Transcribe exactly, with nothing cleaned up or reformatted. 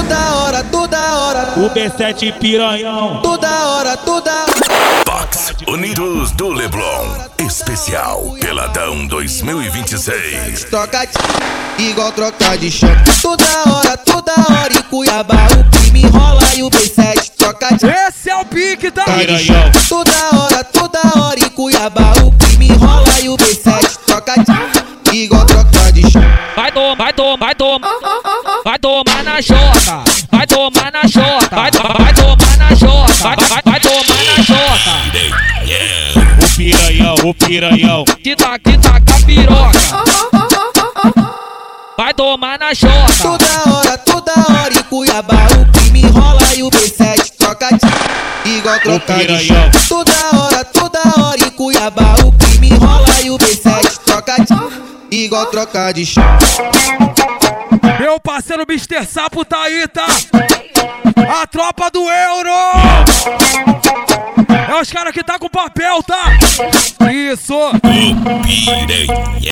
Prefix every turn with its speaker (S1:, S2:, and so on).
S1: toda hora, toda hora.
S2: O B sete piranhão.
S1: Toda hora, toda hora.
S3: Box Unidos do Leblon. Especial Peladão dois mil e vinte e seis.
S1: Troca de... igual troca de chão. Toda hora, toda hora. Em Cuiabá o crime rola e o B sete troca de...
S4: Esse é o pique, tá?
S2: Piranhão.
S1: Toda hora, toda hora. Em Cuiabá o crime rola e o B sete troca de... igual troca de chão.
S5: Vai tomar, vai tomar, vai tomar, vai tomar na jota, vai tomar na jota, vai, vai tomar na jota, vai, vai, vai tomar na jota.
S2: O piranhão, o piranhão.
S5: Que tá, que tá com a piroca. Vai tomar na jota.
S1: Toda hora, toda hora. Em Cuiabá o crime rola e o B sete troca de... igual troca de chão. Toda hora, toda hora. Em Cuiabá o crime rola e o B sete troca de... igual troca de chão.
S4: Meu parceiro mister Sapo tá aí, tá? A tropa do Euro! É os caras que tá com papel, tá? Isso!
S3: O piranha.